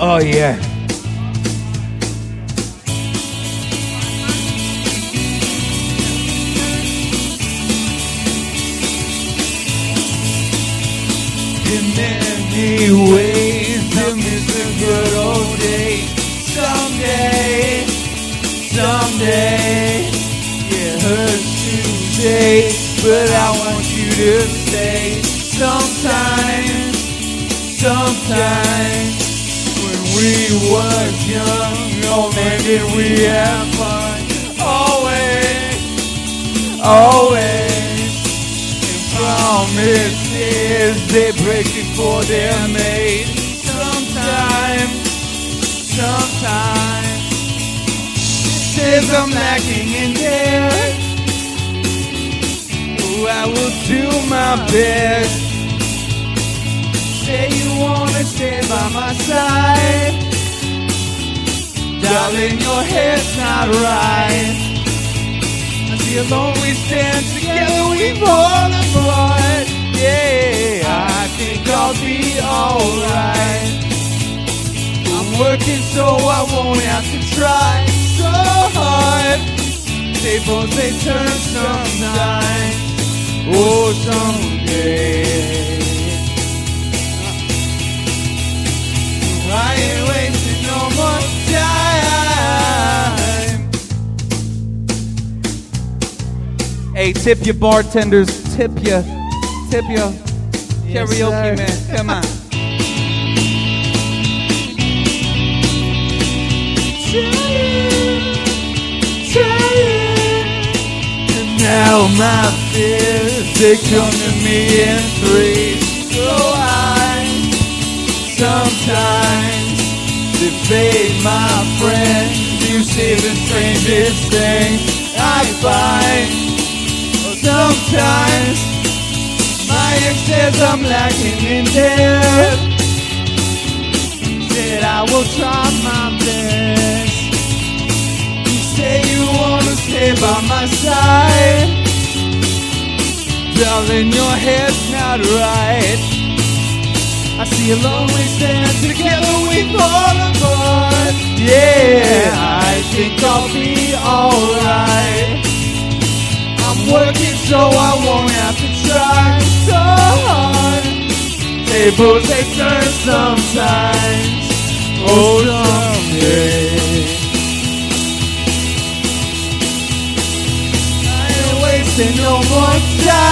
Oh yeah. In many ways, I miss the good old days. Someday, it hurts to say, but I want you to stay. Sometimes, when we were young, oh man, did we have fun? Always. And promises, they break before they're made. Sometimes. Says I'm lacking in care. Oh, I will do my best. Say you wanna stay by my side. Darling, your head's not right. I see alone we stand together, we fall apart. Yeah, I think I'll be alright. I'm working so I won't have to try so hard. Tables they turn sometimes. Oh, someday. I ain't wasting no more time. Hey, tip your bartenders, tip your karaoke man. Come on. And now my fears, they come to me in threes. So sometimes they fade, my friend. You see the strangest thing I find. Sometimes my ex says I'm lacking in depth. Said I will try my best. You say you wanna stay by my side. Darling, your head's not right. I see a lonely stand together, we fall apart. Yeah, I think I'll be alright. I'm working so I won't have to try so hard. Tables they turn sometimes. Oh, someday. I ain't wasting no more time.